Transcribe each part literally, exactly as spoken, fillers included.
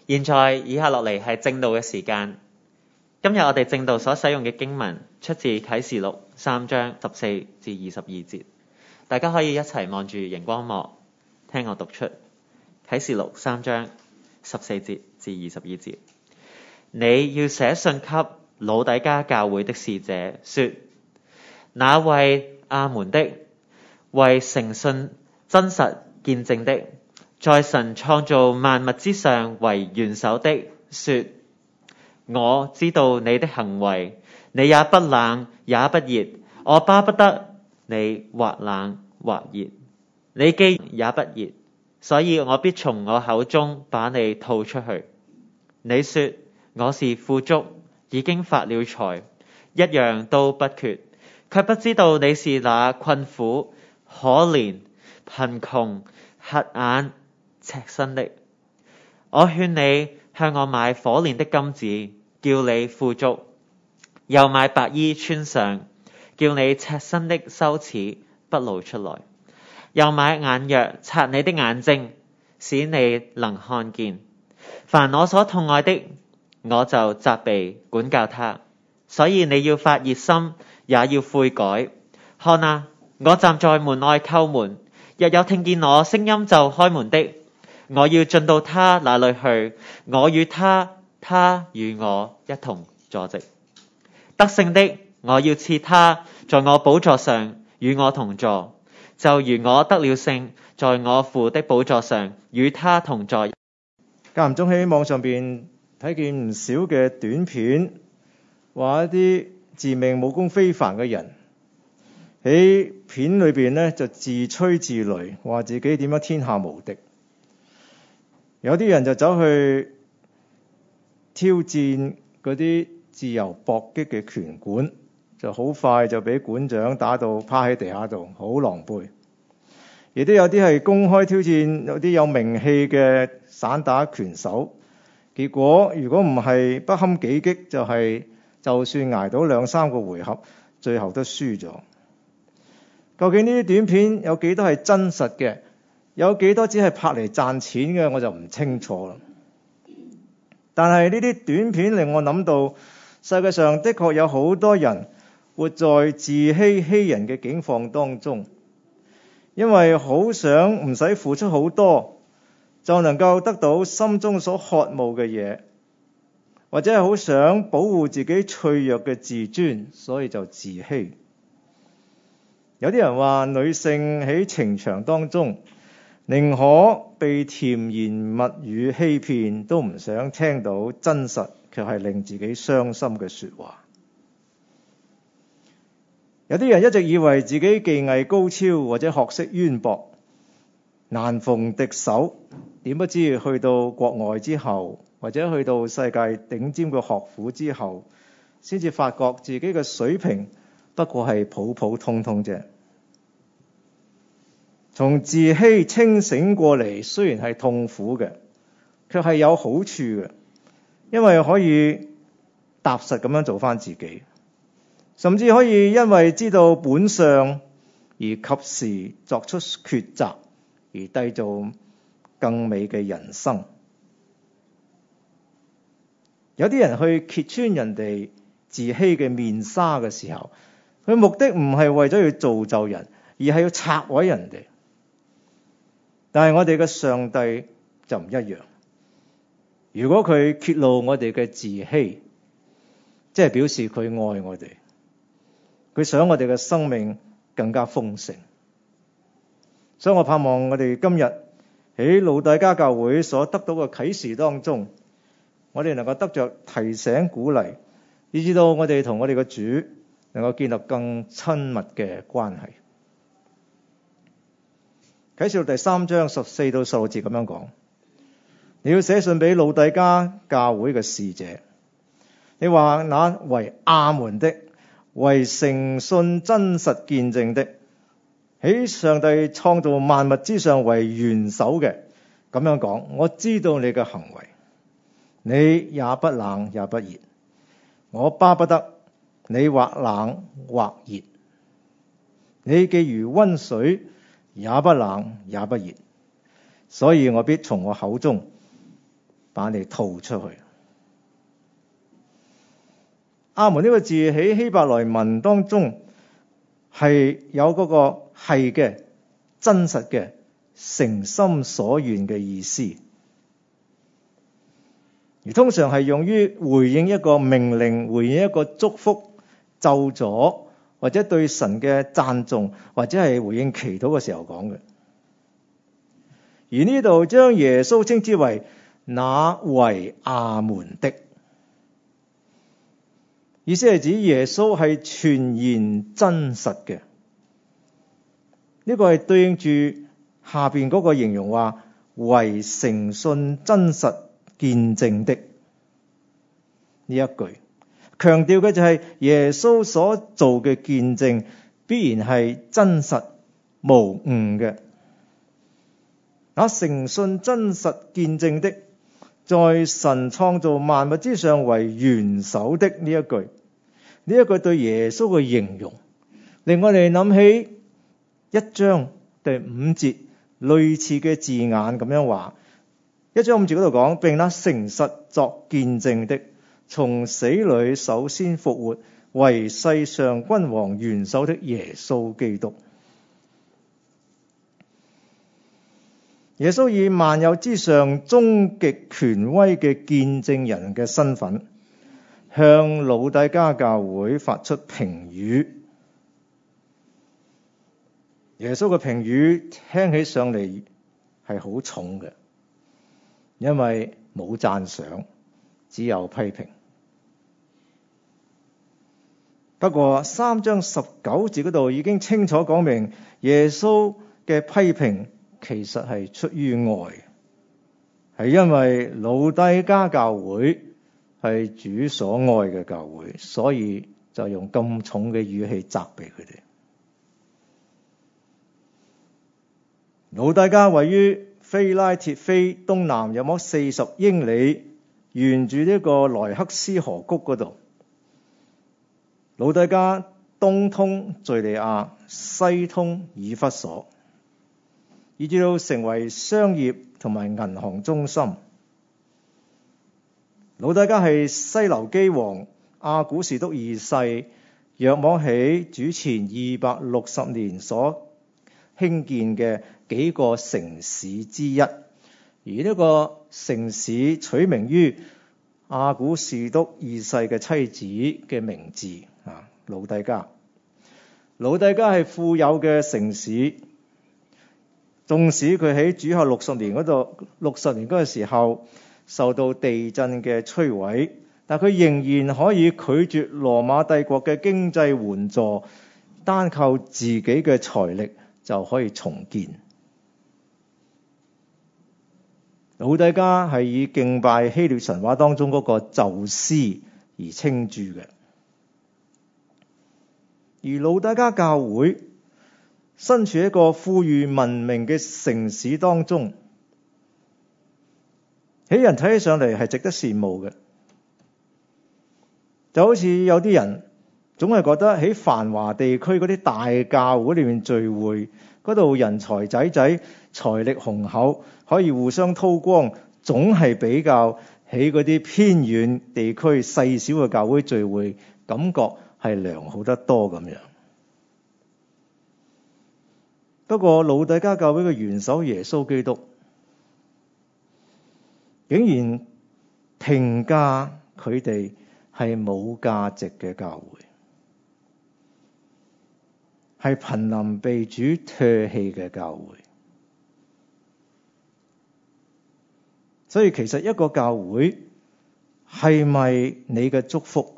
現在以下落嚟係正道嘅時間。今日我哋正道所使用嘅經文出自啟示錄三章十四至二十二節，大家可以一齊望住熒光幕聽我讀出啟示錄三章十四節至二十二節。你要寫信給老底嘉教會的使者說，那為阿門的，為誠信真實見證的，在神創造萬物之上為元首的說，我知道你的行為，你也不冷也不熱，我巴不得你或冷或熱。你既也不熱，所以我必從我口中把你吐出去。你說我是富足，已經發了財，一樣都不缺，卻不知道你是那困苦、可憐、貧窮、瞎眼、赤身的。我勸你向我買火煉的金子，叫你富足；又買白衣穿上，叫你赤身的羞恥不露出來；又買眼藥擦你的眼睛，使你能看見。凡我所痛愛的，我就責備管教他。所以你要發熱心，也要悔改。看啊，我站在門外叩門，若有聽見我聲音就開門的，我要進到他那裡去，我與他，他與我一同坐席。得勝的，我要賜他在我寶座上與我同坐，就如我得了勝，在我父的寶座上與他同坐。 間唔中喺網上邊睇見唔少嘅短片，話一啲自命武功非凡嘅人喺片裏邊咧就自吹自擂，話自己點樣天下無敵。有啲人就走去挑戰嗰啲自由搏擊嘅拳館，就好快就俾館長打到趴喺地下度，好狼狽。亦都有啲係公開挑戰有啲有名氣嘅散打拳手，結果如果唔係不堪幾擊，就係、是、就算捱到兩三個回合，最後都輸咗。究竟呢啲短片有幾多係真實嘅，有幾多只係拍嚟賺錢嘅，我就唔清楚啦。但係呢啲短片令我諗到，世界上的確有好多人活在自欺欺人嘅境況當中，因為好想唔使付出好多就能夠得到心中所渴慕嘅嘢，或者係好想保護自己脆弱嘅自尊，所以就自欺。有啲人話女性喺情場當中寧可被甜言蜜語欺騙，都唔想聽到真實卻係令自己傷心嘅說話。有啲人一直以為自己技藝高超或者學識淵博，難逢敵手，點不知去到國外之後，或者去到世界頂尖嘅學府之後，先至發覺自己嘅水平不過係普普通通啫。從自欺清醒過嚟，雖然係痛苦嘅，卻係有好處嘅，因為可以踏實咁樣做返自己，甚至可以因為知道本相而及時作出抉擇，而締造更美嘅人生。有啲人去揭穿人哋自欺嘅面紗嘅時候，佢目的唔係為咗要造就人，而係要拆毀人哋。但係我哋嘅上帝就唔一樣。如果佢揭露我哋嘅自欺，即係表示佢愛我哋，佢想我哋嘅生命更加豐盛。所以我盼望我哋今日喺老底嘉教會所得到嘅啟示當中，我哋能夠得着提醒鼓勵，以至到我哋同我哋嘅主能夠建立更親密嘅關係。啟示錄第三章十四到十六節咁樣講，你要寫信俾老底嘉教會嘅使者，你話那為阿門的，為誠信真實見證的，喺上帝創造萬物之上為元首嘅，咁樣講，我知道你嘅行為，你也不冷也不熱，我巴不得你或冷或熱，你既如溫水，也不冷也不熱，所以我必從我口中把你吐出去。阿門呢個字喺希伯來文當中係有嗰個係嘅、真實嘅、誠心所願嘅意思，而通常係用於回應一個命令、回應一個祝福、咒詛，或者對神嘅讚頌，或者係回應祈禱嘅時候講嘅。而呢度將耶穌稱之為那為阿門的，意思係指耶穌係全然真實嘅。呢個係對應住下邊嗰個形容話為誠信真實見證的呢一句，強調嘅就係耶穌所做嘅見證必然係真實無誤嘅。那誠信真實見證的，在神創造萬物之上為元首的呢一句，呢一句對耶穌嘅形容，令我哋諗起一章第五節類似嘅字眼咁樣話，一章五節嗰度講，並那誠實作見證的，從死裏首先復活，為世上君王元首的耶穌基督。耶穌以萬有之上終極權威嘅見證人嘅身份，向老底嘉教會發出評語。耶穌嘅評語聽起上嚟係好重嘅，因為冇讚賞，只有批評。不過三章十九節嗰度已經清楚講明，耶穌嘅批評其實係出於愛，係因為老底嘉教會係主所愛嘅教會，所以就用咁重嘅語氣責備佢哋。老底嘉位於非拉鐵非東南約莫四十英里，沿住呢個萊克斯河谷嗰度。老底嘉東通敘利亞，西通以弗所，以至到成為商業同埋銀行中心。老底嘉係西流基王亞古士督二世約莫喺主前二百六十年所興建嘅幾個城市之一，而呢個城市取名於亞古士督二世嘅妻子嘅名字啊，老底嘉。老底嘉係富有嘅城市，縱使佢喺主後六十年嗰度六十年嗰個時候受到地震嘅摧毀，但佢仍然可以拒絕羅馬帝國嘅經濟援助，單靠自己嘅財力就可以重建。老底嘉係以敬拜希臘神話當中嗰個宙斯而稱著嘅，而老底嘉教會身處一個富裕文明嘅城市當中，喺人睇起上嚟係值得羨慕嘅。就好似有啲人總係覺得喺繁華地區嗰啲大教會裏面聚會，嗰度人才濟濟，財力雄厚，可以互相叨光，總係比較喺嗰啲偏遠地區細小嘅教會聚會，感覺係良好得多咁樣。不過老底嘉教會嘅元首耶穌基督，竟然評價佢哋係冇價值嘅教會，係瀕臨被主唾棄嘅教會。所以其實一個教會係咪你嘅祝福，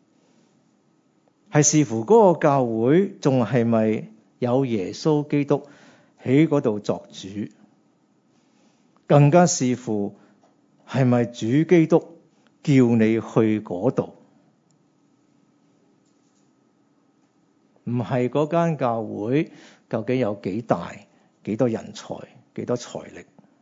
係視乎嗰個教會仲係咪有耶穌基督喺嗰度作主，更加視乎係咪主基督叫你去嗰度，唔係嗰間教會究竟有幾大、幾多人才、幾多財力。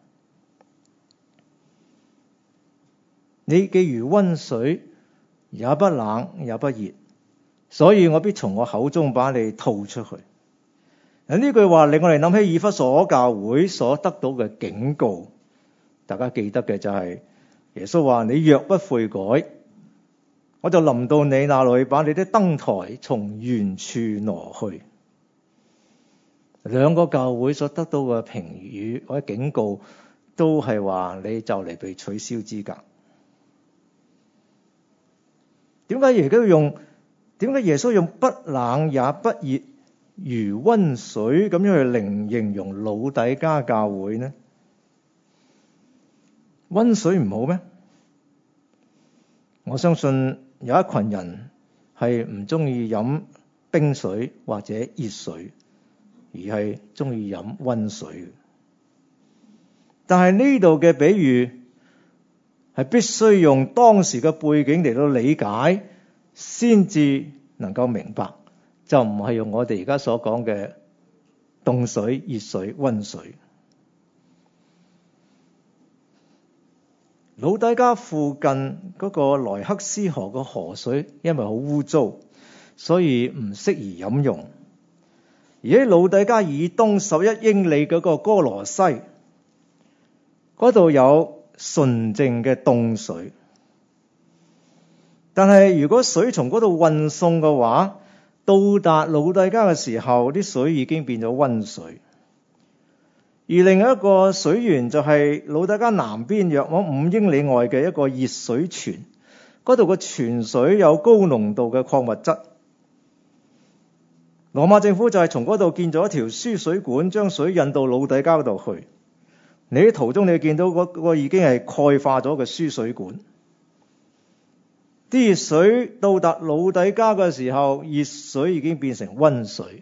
你既如溫水，也不冷也不熱，所以我必從我口中把你吐出去。呢句話令我哋諗起以弗所教會所得到嘅警告，大家記得嘅就係耶穌話：你若不悔改，我就臨到你那裏，把你的燈台從原處挪去。兩個教會所得到嘅評語或者警告，都係話你就嚟被取消資格。點解而家要用？點解耶穌用不冷也不熱如溫水咁樣去形形容老底嘉教會呢？溫水唔好咩？我相信有一群人係唔中意飲冰水或者熱水，而係中意飲溫水。但係呢度嘅比喻係必須用當時嘅背景嚟到理解，先至能夠明白，就唔係用我哋而家所講嘅凍水、熱水、溫水。老底嘉附近嗰個萊克斯河個河水，因為好污糟，所以唔適宜飲用。而喺老底嘉以東十一英里嗰個哥羅西，嗰度有純淨嘅凍水。但係如果水從嗰度運送嘅話，到達老底嘉嘅時候，啲水已經變咗溫水。而另一個水源就係老底嘉南邊約摸五英里外嘅一個熱水泉，嗰度嘅泉水有高濃度嘅礦物質。羅馬政府就係從嗰度建咗一條輸水管，將水引到老底嘉嗰度去。你喺途中你見到嗰個已經係鈣化咗嘅輸水管。啲熱水到達老底嘉嘅時候，熱水已經變成溫水。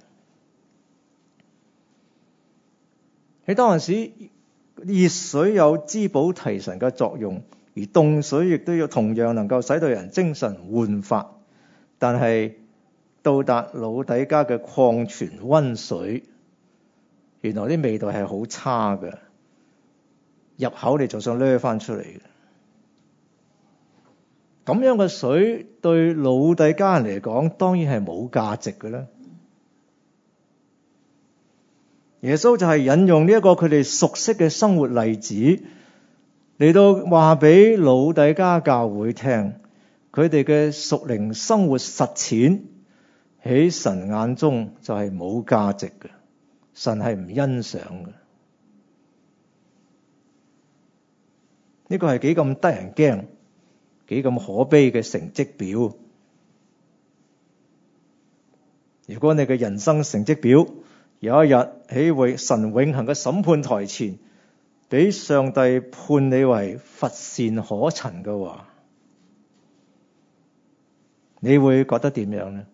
喺當陣時，熱水有滋補提神嘅作用，而凍水亦都有同樣能夠使到人精神煥發。但係到達老底嘉嘅礦泉溫水，原來啲味道係好差嘅，入口你就想掠翻出嚟嘅。咁樣嘅水對老底嘉人嚟講，當然係冇價值嘅啦。耶穌就係引用呢一個佢哋熟悉嘅生活例子，嚟到話俾老底嘉教會聽，佢哋嘅屬靈生活實踐喺神眼中就係冇價值嘅，神係唔欣賞嘅。呢個係幾咁得人驚，幾咁可悲嘅成績表。如果你嘅人生成績表有一日喺神永恆嘅審判台前，俾上帝判你為乏善可陳嘅話，你會覺得點樣呢？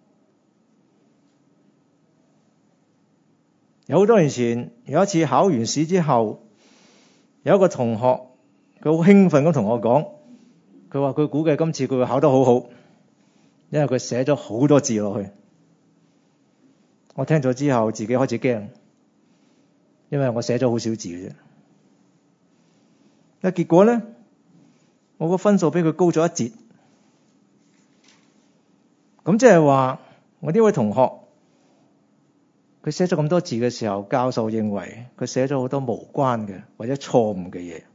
有好多年前有一次考完試之後，有一個同學佢好興奮咁同我講，佢話佢估計今次佢會考得好好，因為佢寫咗好多字落去。我聽咗之後自己開始驚，因為我寫咗好少字嘅啫。但結果咧，我個分數比佢高咗一截。咁即係話我呢位同學，佢寫咗咁多字嘅時候，教授認為佢寫咗好多無關嘅或者錯誤嘅嘢。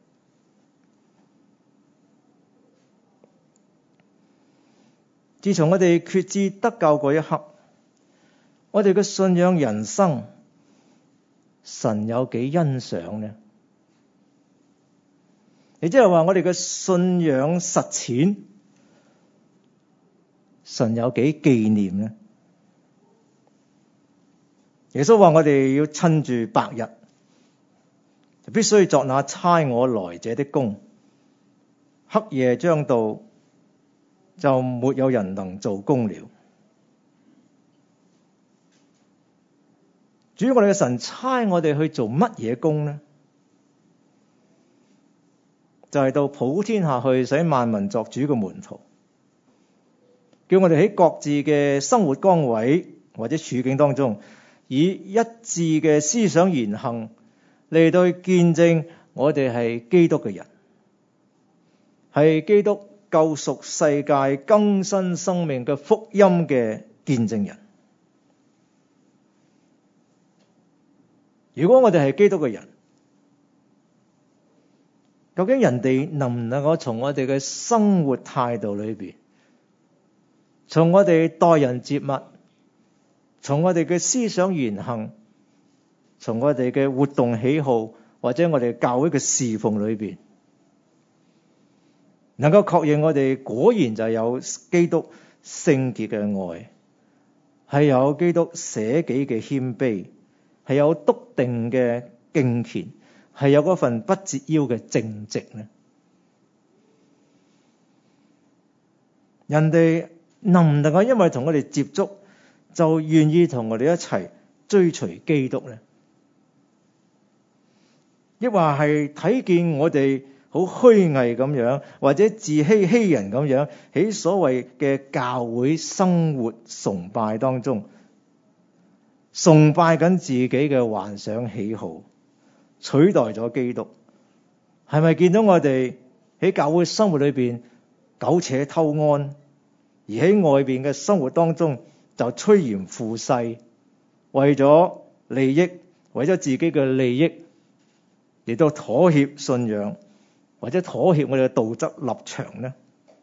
自從我哋決志得救嗰一刻，我哋嘅信仰人生，神有幾欣賞呢？亦即係話我哋嘅信仰實踐，神有幾紀念呢？耶穌話我哋要趁住白日，必須作那差我來者的工。黑夜將到，就沒有人能做工了。主，我哋嘅神差我哋去做乜嘢工呢？就係到普天下去，使萬民作主嘅門徒，叫我哋喺各自嘅生活崗位或者處境當中，以一致嘅思想言行嚟到見證我哋係基督嘅人，係基督救贖世界、更新生命嘅福音嘅見證人。如果我哋係基督嘅人， 究竟人哋能唔能夠從我哋嘅生活態度裏邊，從我哋待人接物，從我哋嘅思想言行，從我哋嘅活動喜好，或者我哋教會嘅侍奉裏邊，能夠確認我哋果然就有基督聖潔嘅愛，係有基督捨己嘅謙卑，係有篤定嘅敬虔，係有嗰份不折腰嘅正直呢？人哋能唔能夠因為同我哋接觸，就願意同我哋一齊追隨基督呢？抑或係睇見我哋好虛偽咁樣，或者自欺欺人咁樣，喺所謂嘅教會生活崇拜當中，崇拜緊自己嘅幻想喜好，取代咗基督？係咪見到我哋喺教會生活裏邊苟且偷安，而喺外邊嘅生活當中就趨炎附勢，為咗利益，為咗自己嘅利益，亦都妥協信仰，或者妥協我哋嘅道德立場呢？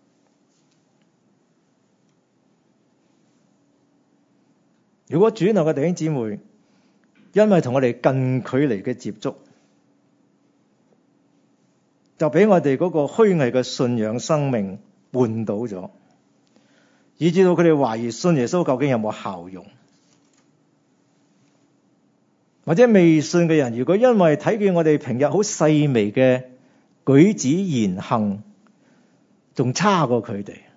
如果主內嘅弟兄姊妹因為同我哋近距離嘅接觸，就俾我哋嗰個虛偽嘅信仰生命絆倒咗，以至到佢哋懷疑信耶穌究竟有冇效用。或者未信嘅人，如果因為睇見我哋平日好細微嘅舉止言行，仲差過佢哋，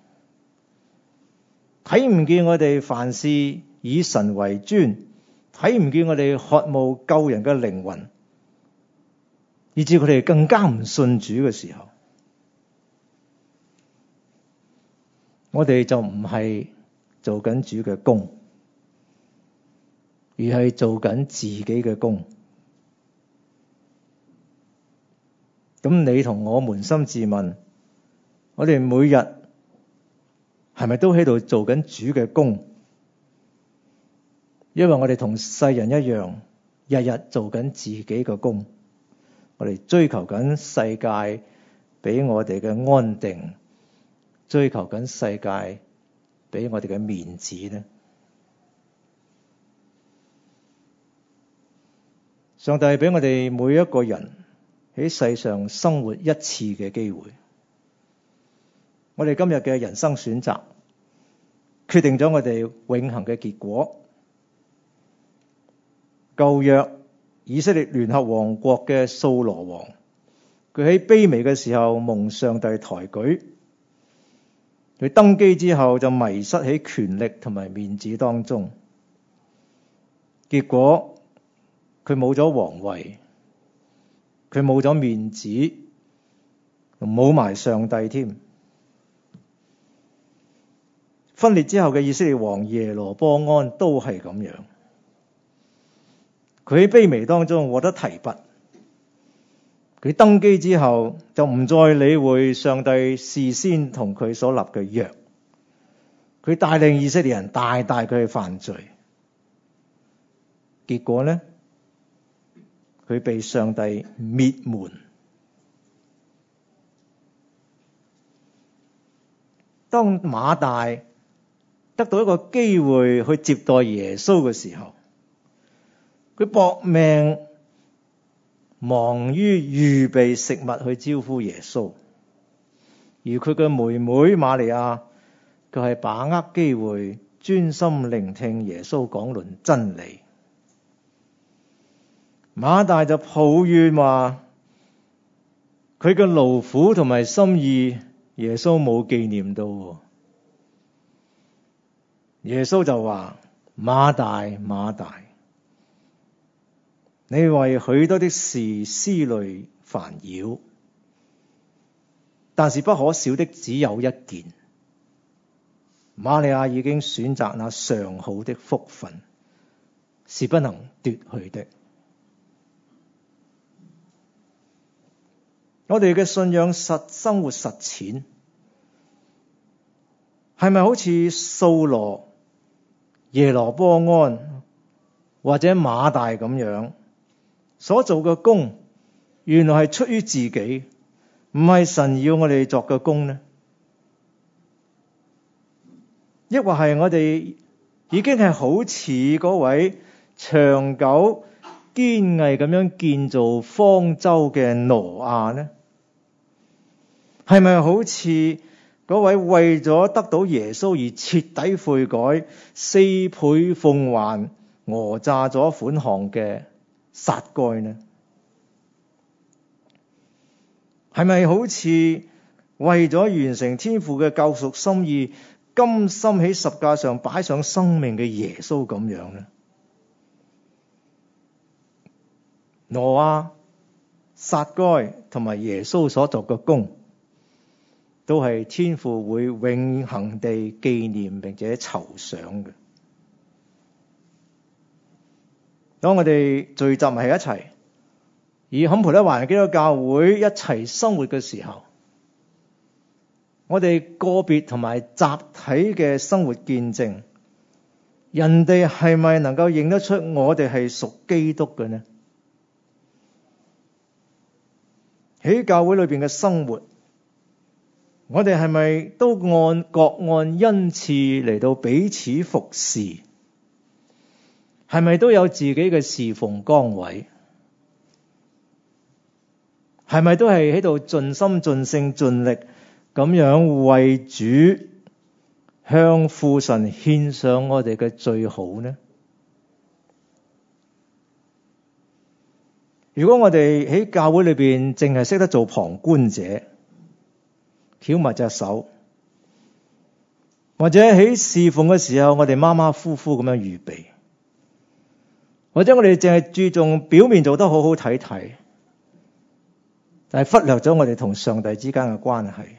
睇唔見我哋凡事以神為尊，睇唔見我哋渴慕救人嘅靈魂，以至佢哋更加唔信主嘅時候，我哋就唔係做緊主嘅工，而係做緊自己嘅工。咁你同我捫心自問，我哋每日係咪都喺度做緊主嘅工？因為我哋同世人一樣，日日做緊自己嘅工，我哋追求緊世界俾我哋嘅安定，追求緊世界俾我哋嘅面子呢？上帝俾我哋每一個人喺世上生活一次嘅機會。我哋今日嘅人生選擇，決定咗我哋永恆嘅結果。舊約以色列聯合王國嘅掃羅王，佢喺卑微嘅時候蒙上帝抬舉，佢登基之後就迷失喺權力同埋面子當中，結果佢冇咗皇位，佢冇咗面子，冇埋上帝添。分裂之後嘅以色列王耶羅波安都係咁樣，佢喺卑微當中獲得提拔，佢登基之後就唔再理會上帝事先同佢所立嘅約，佢帶領以色列人大大佢去犯罪，結果呢，佢被上帝滅門。當馬大得到一個機會去接待耶穌嘅時候，佢搏命忙於預備食物去招呼耶穌，而佢嘅妹妹瑪利亞，佢係把握機會專心聆聽耶穌講論真理。馬大就抱怨話，佢嘅勞苦同埋心意，耶穌冇紀念到。耶穌就話：馬大，馬大，你為許多的事思慮煩擾，但是不可少的只有一件。瑪利亞已經選擇那上好的福分，是不能奪去的。我哋嘅信仰實生活實踐，係咪好似掃羅、耶羅波安或者馬大咁樣所做嘅工，原來係出於自己， 唔係神要我哋作嘅工呢？抑或係我哋已經係好似嗰位長久堅毅咁樣建造方舟嘅挪亞呢？係咪好似嗰位為咗得到耶穌而徹底悔改、四倍奉還訛詐咗款項嘅撒該呢？係咪好似為咗完成天父嘅救贖心意，甘心喺十架上擺上生命嘅耶穌咁樣呢？挪亞、撒該同埋耶穌所作嘅工，都係天父會永恆地紀念並且酬賞嘅。當我哋聚集埋一齊，以坎培拉華人基督教會一齊生活嘅時候，我哋個別同埋集體嘅生活見證，人哋係咪能夠認得出我哋係屬基督嘅呢？喺教會裏邊嘅生活，我哋係咪都按各按恩賜嚟到彼此服侍？係咪都有自己嘅侍奉崗位？係咪都係喺度盡心盡性盡力咁樣為主向父神獻上我哋嘅最好呢？如果我哋喺教會裏邊淨係識得做旁觀者，翹埋隻手，或者喺侍奉嘅時候我哋馬馬虎虎咁樣預備，或者我哋淨係注重表面做得好好睇睇，但係忽略咗我哋同上帝之間嘅關係，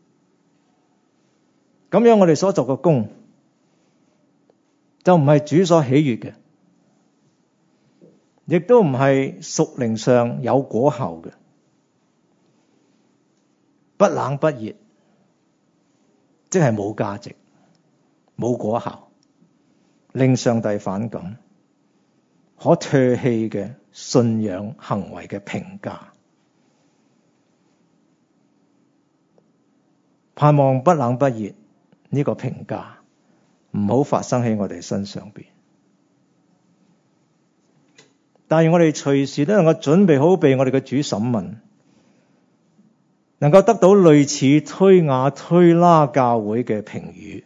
咁樣我哋所做嘅工就唔係主所喜悅嘅，亦都唔係屬靈上有果效嘅，不冷不熱，即係冇價值、冇果效，令上帝反感，可唾棄嘅信仰行為嘅評價。盼望不冷不熱呢個評價唔好發生喺我哋身上邊。但係我哋隨時都能夠準備好被我哋嘅主審問，能夠得到類似推雅推拉教會嘅評語。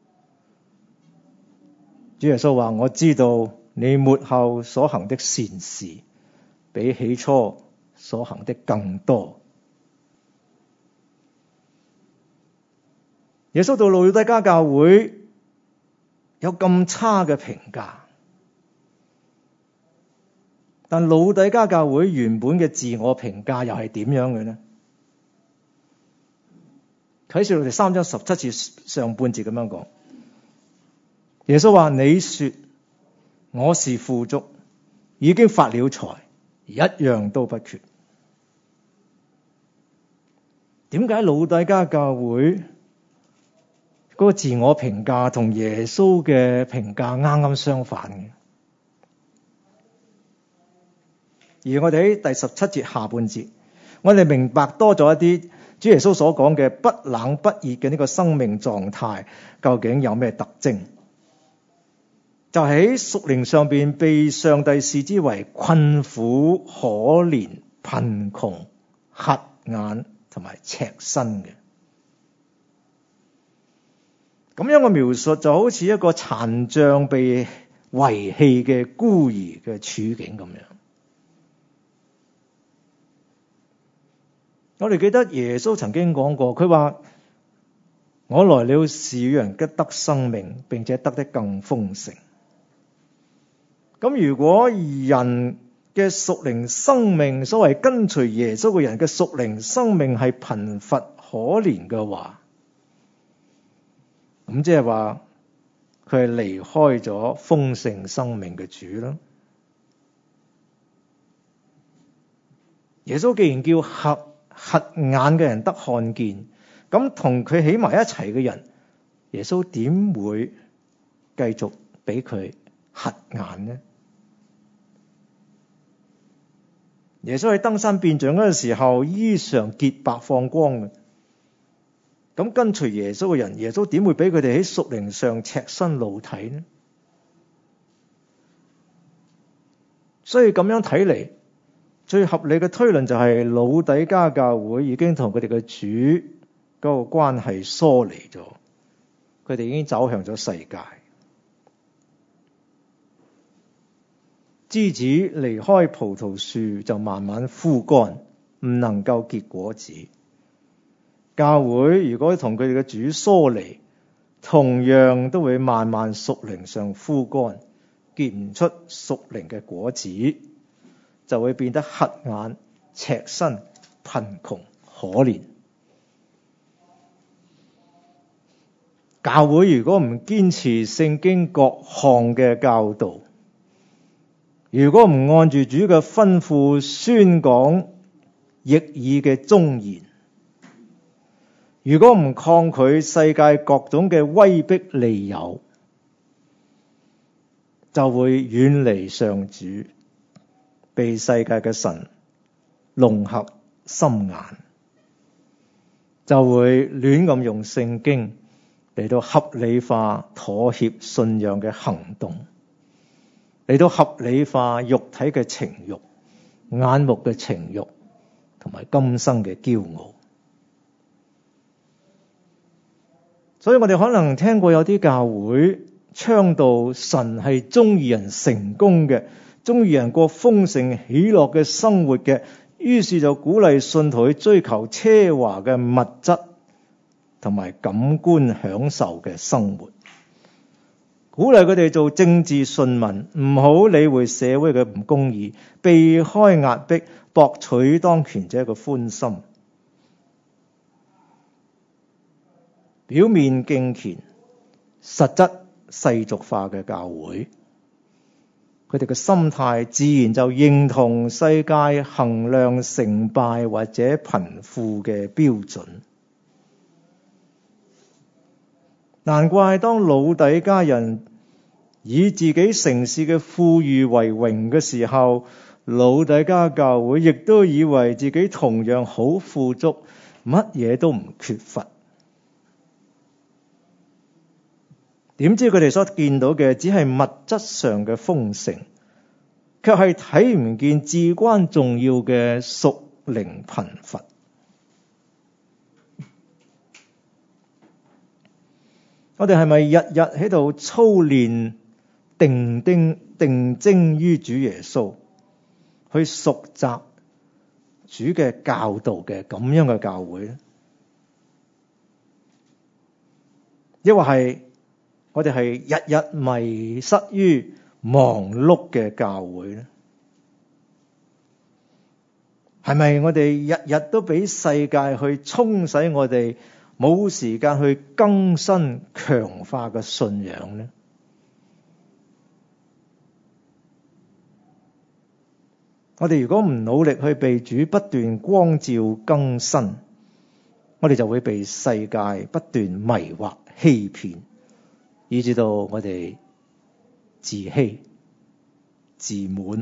主耶穌話：我知道你末後所行的善事，比起初所行的更多。耶穌對老底嘉教會有咁差嘅評價，但老底嘉教會原本嘅自我評價又係點樣嘅呢？啟示錄第三章十七節上半節咁樣講，耶穌話：你說我是富足，已經發了財，一樣都不缺。點解老底嘉教會嗰個自我評價同耶穌嘅評價啱啱相反嘅？而我哋喺第十七節下半節，我哋明白多咗一啲主耶穌所講嘅不冷不熱嘅呢個生命狀態究竟有咩特徵？就喺屬靈上邊被上帝視之為困苦、可憐、貧窮、瞎眼同埋赤身嘅。咁樣嘅描述就好似一個殘障被遺棄嘅孤兒嘅處境咁樣。我哋記得耶穌曾經講過，佢話：我來了是要人得生命，並且得得更豐盛。咁如果人嘅屬靈生命，所謂跟隨耶穌嘅人嘅屬靈生命係貧乏可憐嘅話，咁即係話佢係離開咗豐盛生命嘅主啦。耶穌既然叫瞎瞎眼嘅人得看見，咁同佢喺埋一齊嘅人，耶穌點會繼續俾佢瞎眼呢？ 耶穌喺登山變像嗰個時候，衣裳潔白放光嘅。咁跟隨耶穌嘅人，耶穌點會俾佢哋喺屬靈上赤身露體呢？所以咁樣睇嚟，最合理嘅推論就係老底嘉教會已經同佢哋嘅主嗰個關係疏離咗，佢哋已經走向咗世界。枝子離開葡萄樹就慢慢枯乾，唔能夠結果子。教會如果同佢哋嘅主疏離，同樣都會慢慢屬靈上枯乾，結唔出屬靈嘅果子，就會變得瞎眼、赤身、貧窮、可憐。教會如果唔堅持聖經各項嘅教導，如果唔按住主嘅吩咐宣講逆耳嘅忠言，如果唔抗拒世界各種嘅威逼利誘，就會遠離上主，被世界嘅神弄瞎心眼，就會亂咁用聖經嚟到合理化妥協信仰嘅行動，嚟到合理化肉體嘅情慾、眼目嘅情慾同埋今生嘅驕傲。所以我哋可能聽過有啲教會倡導神係鍾意人成功嘅，鍾意人過豐盛喜樂嘅生活嘅，於是就鼓勵信徒去追求奢華嘅物質同埋感官享受嘅生活，鼓勵佢哋做政治順民，唔好理會社會嘅唔公義，避開壓迫，博取當權者嘅歡心。表面敬虔，實質世俗化嘅教會，佢哋嘅心態自然就認同世界衡量成敗或者貧富嘅標準。難怪當老底嘉人以自己城市嘅富裕為榮嘅時候，老底嘉教會亦都以為自己同樣好富足，乜嘢都唔缺乏。點知佢哋所見到嘅只係物質上嘅豐盛，卻係睇唔見至關重要嘅屬靈貧乏。我哋係咪日日喺度操練定定定睛於主耶穌，去熟習主嘅教導嘅咁樣嘅教會咧？抑或係我哋係日日迷失於忙碌嘅教會咧？係咪我哋日日都俾世界去沖洗我哋，冇時間去更新強化嘅信仰呢？我哋如果唔努力去被主不斷光照更新，我哋就會被世界不斷迷惑欺騙，以致到我哋自欺自滿，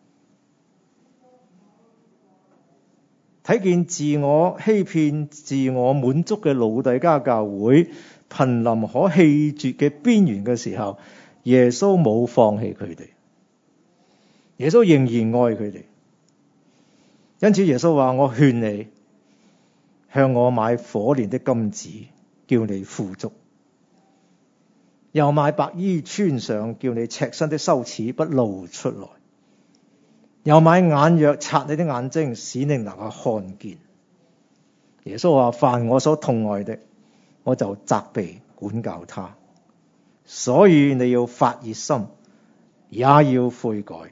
睇見自我欺騙、自我滿足嘅老底嘉教會瀕臨可棄絕嘅邊緣嘅時候，耶穌冇放棄佢哋，耶穌仍然愛佢哋。因此耶穌話：我勸你向我買火煉的金子，叫你富足；又買白衣穿上，叫你赤身的羞恥不露出來；又買眼藥擦你的眼睛，使你能夠看見。耶穌話：凡我所痛愛的，我就責備管教他。所以你要發熱心，也要悔改。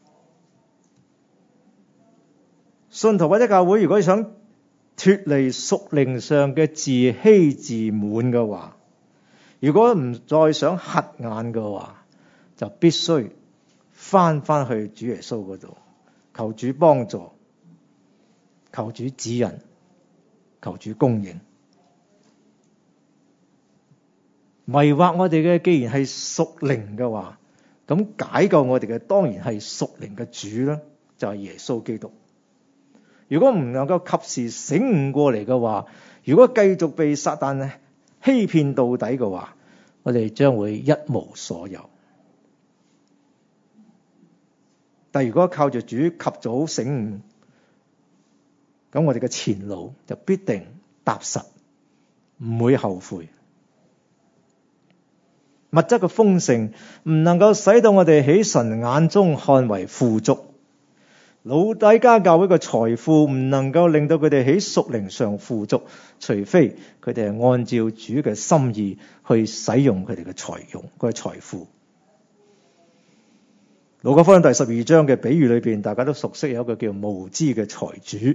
信徒或者教會如果想脫離屬靈上嘅自欺自滿嘅話，如果唔再想瞎眼嘅話，就必須翻翻去主耶穌嗰度，求主幫助，求主指引，求主供應。迷惑我哋嘅既然係屬靈嘅話，咁解救我哋嘅當然係屬靈嘅主啦，就係耶穌基督。 如果唔能夠及時醒悟過嚟嘅話，如果繼續被撒旦欺騙到底嘅話，我哋將會一無所有。但如果靠住主及早醒悟，咁我哋嘅前路就必定踏實，唔會後悔。物質嘅豐盛唔能夠使到我哋喺神眼中看為富足，老底嘉教會嘅財富唔能夠令到佢哋喺屬靈上富足，除非佢哋係按照主嘅心意去使用佢哋嘅財用嗰個財富。路加福音第十二章嘅比喻裏邊，大家都熟悉有一個叫無知嘅財主，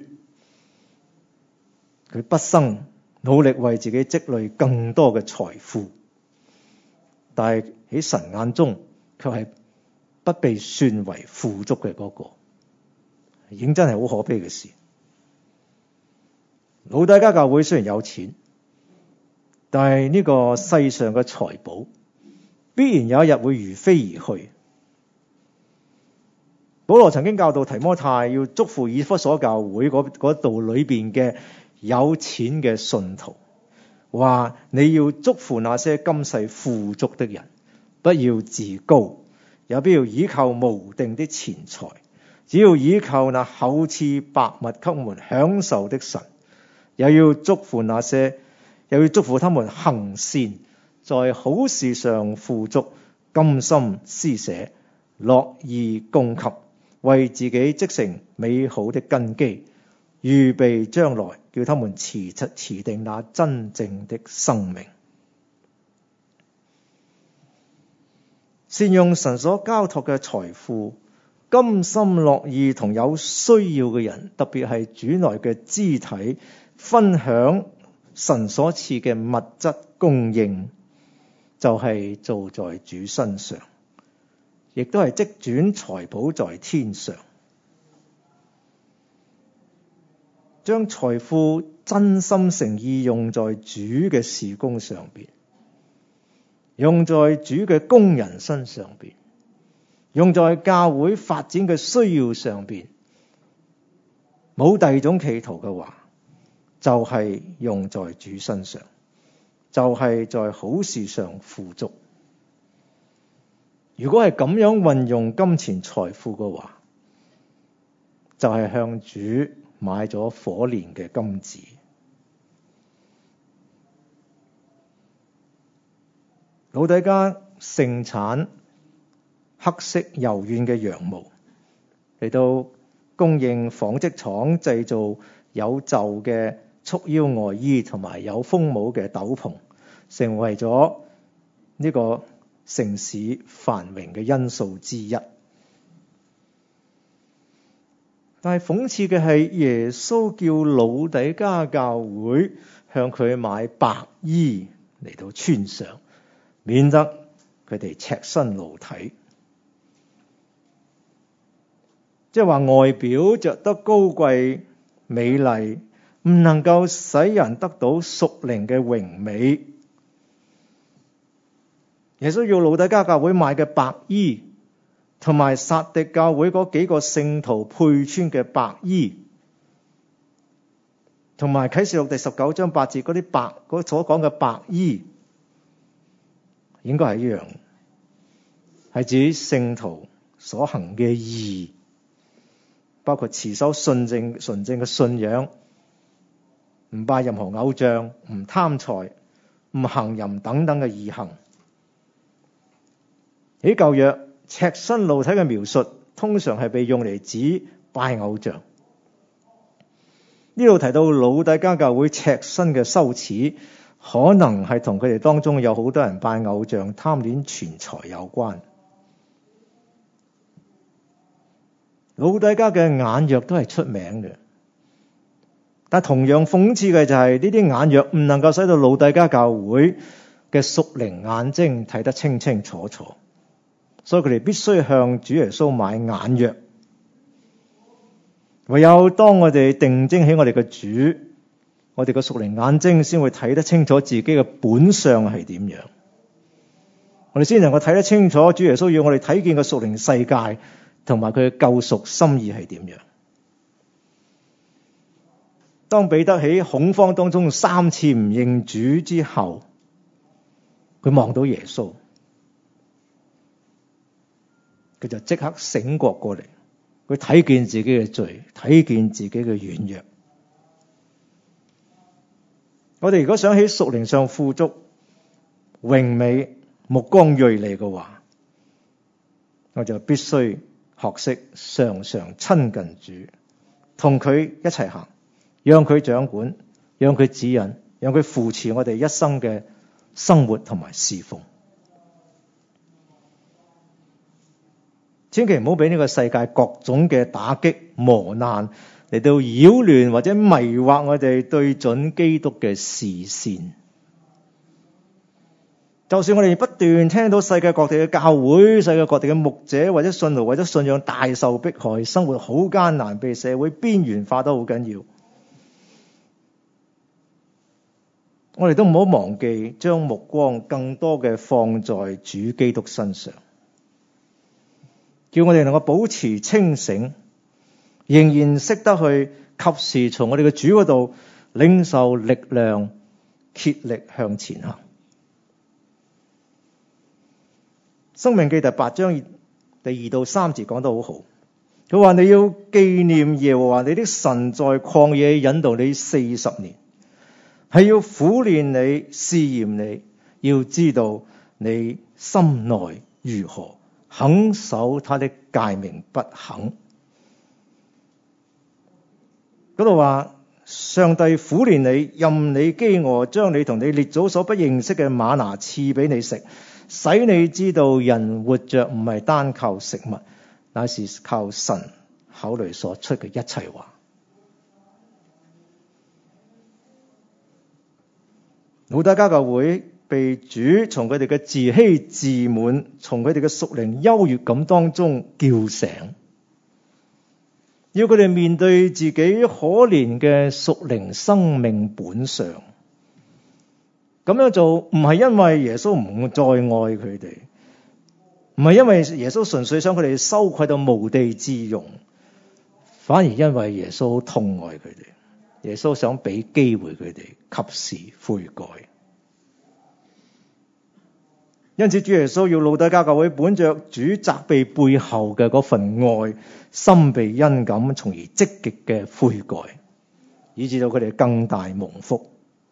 佢畢生努力為自己積累更多嘅財富，但係喺神眼中卻係不被算為富足嘅嗰個，認真係好可悲嘅事。老底嘉教會雖然有錢，但係呢個世上嘅財寶必然有一日會如飛而去。保羅曾經教導提摩太要祝福以弗所教會嗰度裏邊嘅有錢嘅信徒，話你要祝福那些今世富足的人，不要自高，也不要依靠無定的錢財，只要依靠那厚賜百物給我們享受的神。又要祝福那些，又要祝福他們行善，在好事上富足，甘心施捨，樂意供給，為自己積成美好的根基，預備將來叫他們持出持定那真正的生命。善用神所交託嘅財富，甘心樂意同有需要嘅人，特別係主內嘅肢體，分享神所賜嘅物質供應，就係做在主身上，亦都係積轉財寶在天上。將財富真心誠意用在主嘅事工上邊，用在主嘅工人身上邊，用在教會發展嘅需要上邊，冇第二種企圖嘅話，就係用在主身上，就係在好事上富足。如果係咁樣運用金錢財富嘅話，就係向主買咗火煉嘅金子。老底嘉盛產黑色柔軟嘅羊毛，嚟到供應紡織廠製造有袖嘅束腰外衣同埋有風帽嘅斗篷，成為咗呢個城市繁榮嘅因素之一。但係諷刺嘅係，耶穌叫老底嘉教會向佢買白衣嚟到穿上，免得佢哋赤身露體。即係話外表着得高貴美麗，唔能夠使人得到屬靈嘅榮美。耶穌要老底嘉教會買嘅白衣，同埋撒狄教會嗰幾個聖徒配穿嘅白衣，同埋啟示錄第十九章八節嗰啲白嗰所講嘅白衣，應該係一樣，係指聖徒所行嘅義，包括持守純正純正嘅信仰，唔拜任何偶像，唔貪財，唔行淫等等嘅義行。喺舊約，赤身露體嘅描述通常係被用嚟指拜偶像。呢度提到老底嘉教會赤身嘅羞恥，可能係同佢哋當中有好多人拜偶像、貪戀錢財有關。老底嘉嘅眼藥都係出名嘅，但同樣諷刺嘅就係呢啲眼藥唔能夠使到老底嘉教會嘅屬靈眼睛睇得清清楚楚。所以佢哋必須向主耶穌買眼藥。唯有當我哋定睛喺我哋嘅主，我哋嘅屬靈眼睛先會睇得清楚自己嘅本相係點樣。我哋先能夠睇得清楚主耶穌要我哋睇見嘅屬靈世界，同埋佢嘅救贖心意係點樣。 當彼得喺恐慌當中三次唔認主之後，佢望到耶穌，佢就即刻醒覺過嚟，佢睇見自己嘅罪，睇見自己嘅軟弱。我哋如果想喺屬靈上富足、榮美、目光銳利嘅話，我就必須學識常常親近主，同佢一齊行，讓佢掌管，讓佢指引，讓佢扶持我哋一生嘅生活同埋侍奉。千祈唔好俾呢個世界各種嘅打擊磨難嚟到擾亂或者迷惑我哋對準基督嘅視線。就算我哋不斷聽到世界各地嘅教會、世界各地嘅牧者或者信徒為咗信仰大受迫害，生活好艱難，被社會邊緣化得好緊要，我哋都唔好忘記將目光更多嘅放在主基督身上，叫我哋能夠保持清醒，仍然識得去及時從我哋嘅主嗰度領受力量，竭力向前行。申命記第八章第二到三節講得好好，佢話你要紀念耶和華你的神在曠野引導你四十年，係要苦練你、試驗你，要知道你心內如何，肯守他的誡命不肯。嗰度話上帝苦練你，任你飢餓，將你同你列祖所不認識嘅嗎哪賜俾你食，使你知道人活着唔係單靠食物，乃是靠神口裏所出嘅一切話。老底嘉教會被主從佢哋嘅自欺自滿，從佢哋嘅屬靈優越感當中叫醒，要佢哋面對自己可憐嘅屬靈生命本相。咁樣做唔係因為耶穌唔再愛佢哋，唔係因為耶穌純粹想佢哋羞愧到無地自容，反而因為耶穌痛愛佢哋，耶穌想俾機會佢哋及時悔改。因此主耶穌要老底嘉教會本着主責備背後嘅嗰份愛，心被恩感，從而積極嘅悔改，以致到佢哋更大蒙福。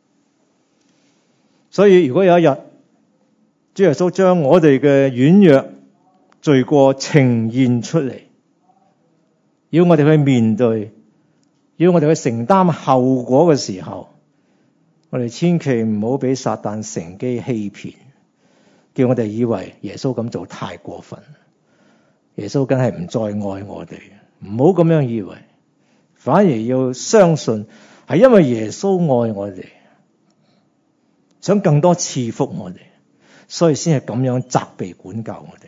所以如果有一日主耶穌將我哋嘅軟弱罪過呈現出嚟，要我哋去面對，要我哋去承擔後果嘅時候，我哋千祈唔好俾撒旦乘機欺騙，叫我哋以為耶穌咁做太過分，耶穌梗係唔再愛我哋，唔好咁樣以為，反而要相信係因為耶穌愛我哋，想更多賜福我哋，所以先係咁樣責備管教我哋。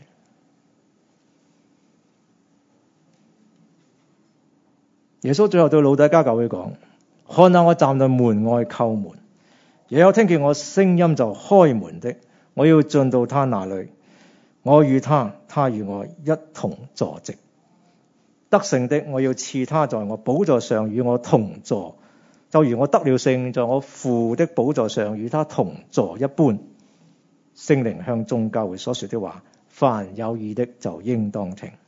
耶穌最後對老底嘉教會講：看哪，我站在門外叩門，也有聽見我聲音就開門的，我要進到他那裏，我與他，他與我一同坐席。得勝的，我要賜他在我寶座上與我同坐，就如我得了勝，在我父的寶座上與他同坐一般。聖靈向眾教會所說的話，凡有耳的就應當聽。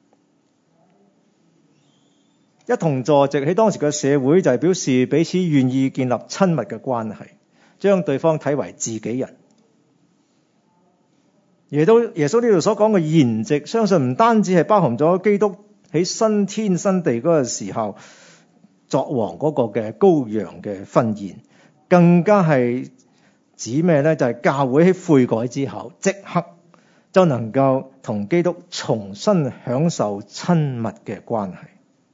一同坐席喺當時嘅社會就係表示彼此願意建立親密嘅關係，將對方睇為自己人。耶穌耶穌呢度所講嘅筵席，相信唔單止係包含咗基督喺新天新地嗰個時候作王嗰個嘅羔羊嘅婚宴，更加係指咩呢？就係、是、教會喺悔改之後，即刻就能夠同基督重新享受親密嘅關係。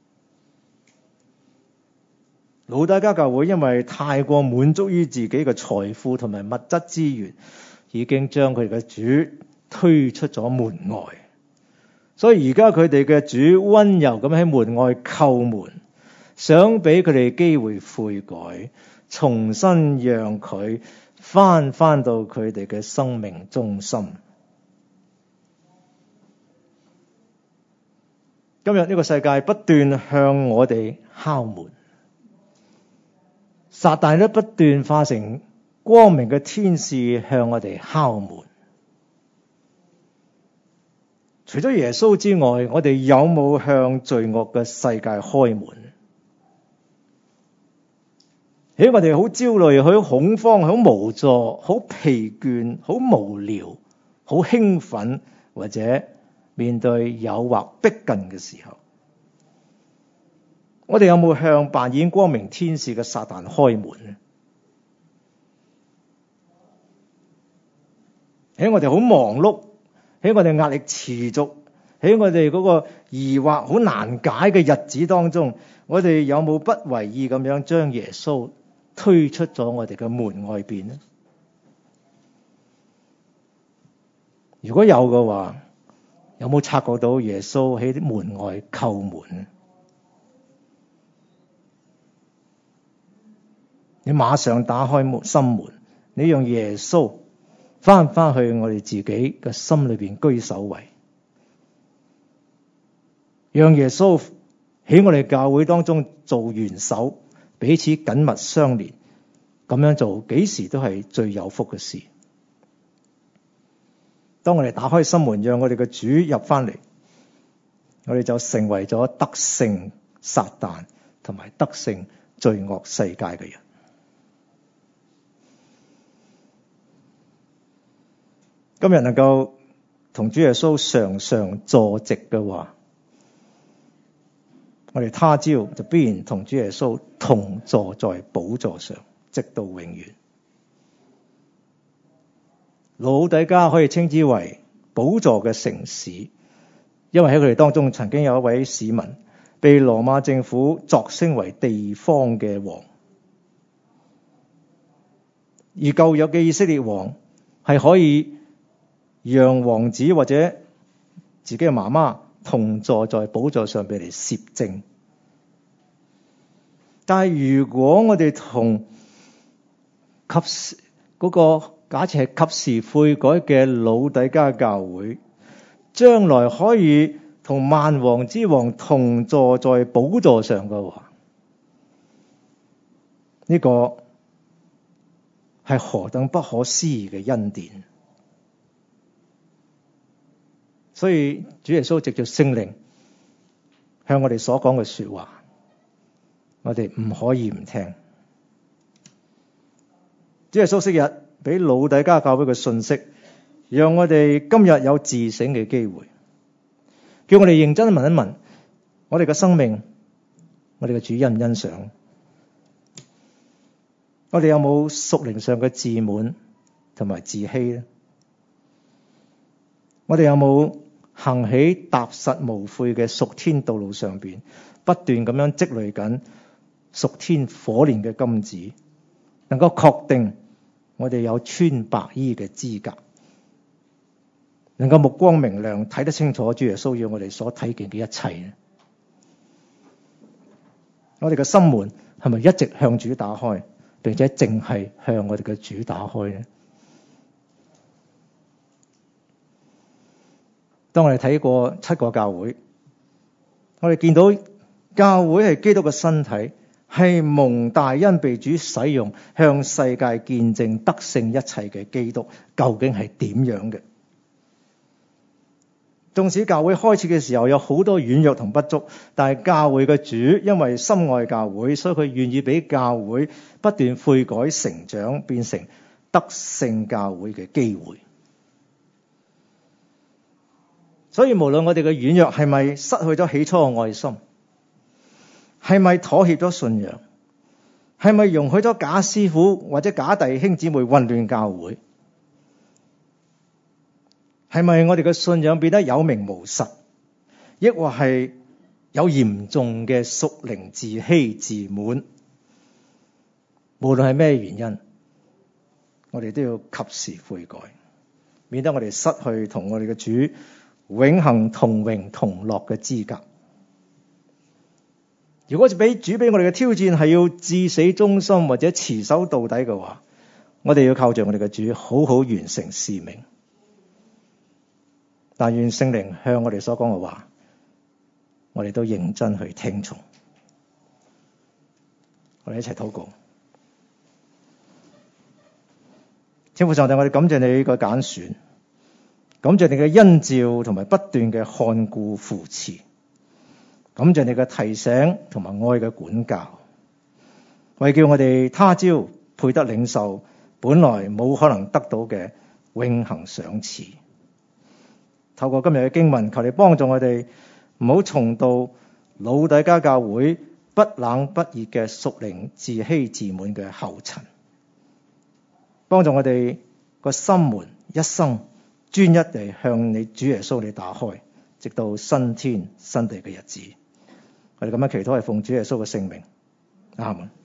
老底嘉教會因為太過滿足於自己嘅財富同埋物質資源，已經將佢哋嘅主推出咗門外，所以而家佢哋嘅主溫柔咁喺門外叩門，想俾佢哋機會悔改，重新讓佢翻翻到佢哋嘅生命中心。今日呢個世界不斷向我哋敲門， 撒旦都不斷化成光明嘅天使向我哋敲門。除咗耶穌之外，我哋有冇向罪惡嘅世界開門？喺我哋好焦慮、好恐慌、好無助、好疲倦、好無聊、好興奮，或者面對誘惑逼近嘅時候，我哋有冇向扮演光明天使嘅撒旦開門呢？喺我哋好忙碌，喺我哋壓力持續，喺我哋嗰個疑惑好難解嘅日子當中，我哋有冇不為意咁樣將耶穌推出咗我哋嘅門外邊呢？如果有嘅話，有冇察覺到耶穌喺啲門外叩門呢？你馬上打開門心門，你讓耶穌翻翻去我哋自己嘅心裏邊居首位，讓耶穌喺我哋教會當中做元首，彼此緊密相連，咁樣做幾時都係最有福嘅事。當我哋打開心門，讓我哋嘅主入翻嚟，我哋就成為咗得勝撒旦同埋得勝罪惡世界嘅人。今日能夠同主耶穌常常坐席嘅話，我哋他朝就必然同主耶穌同坐在寶座上，直到永遠。老底嘉可以稱之為寶座嘅城市，因為喺佢哋當中曾經有一位市民被羅馬政府擢升為地方嘅王，而舊約嘅以色列王係可以讓王子或者自己嘅媽媽同坐在寶座上俾嚟攝政。但係如果我哋同及時嗰個假設係及時悔改嘅老底嘉教會，將來可以同萬王之王同坐在寶座上嘅話，呢個係何等不可思議嘅恩典！所以主耶穌藉着聖靈向我哋所講嘅說話，我哋唔可以唔聽。主耶穌昔日俾老底嘉教會嘅信息，讓我哋今日有自省嘅機會，叫我哋認真問一問我哋嘅生命，我哋嘅主欣唔欣賞？我哋有冇屬靈上嘅自滿同埋自欺咧？我哋有冇行喺踏實無悔嘅屬天道路上邊，不斷咁樣積累緊屬天火煉嘅金子，能夠確定我哋有穿白衣嘅資格，能夠目光明亮，睇得清楚主耶穌要我哋所睇見嘅一切咧？我哋嘅心門係咪一直向主打開，並且淨係向我哋嘅主打開咧？當我哋睇過七個教會，我哋見到教會係基督嘅身體，係蒙大恩被主使用，向世界見證得勝一切嘅基督究竟係點樣嘅。縱使教會開始嘅時候有好多軟弱同不足，但係教會嘅主因為深愛教會，所以佢願意俾教會不斷悔改成長，變成得勝教會嘅機會。所以無論我哋嘅軟弱係咪失去咗起初嘅愛心，係咪妥協咗信仰，係咪容許咗假師傅或者假弟兄姊妹混亂教會，係咪我哋嘅信仰變得有名無實，抑或係有嚴重嘅屬靈自欺自滿，無論係咩原因，我哋都要及時悔改，免得我哋失去同我哋嘅主永恆同榮同樂嘅資格。如果俾主俾我哋嘅挑戰係要至死忠心或者持守到底嘅話，我哋要靠着我哋嘅主好好完成使命。但願聖靈向我哋所講嘅話，我哋都認真去聽從。我哋一齊禱告。 天父上帝，我哋感謝你個揀選，感謝你嘅恩召同埋不斷嘅看顧扶持，感謝你嘅提醒同埋愛嘅管教，為叫我哋他朝配得領受本來冇可能得到嘅永恆賞賜。透過今日嘅經文，求你幫助我哋唔好重蹈老底嘉教會不冷不熱嘅屬靈自欺自滿嘅後塵，幫助我哋個心門一生專一地向你主耶穌你打開，直到新天新地嘅日子。我哋咁樣祈禱係奉主耶穌嘅聖名，阿們。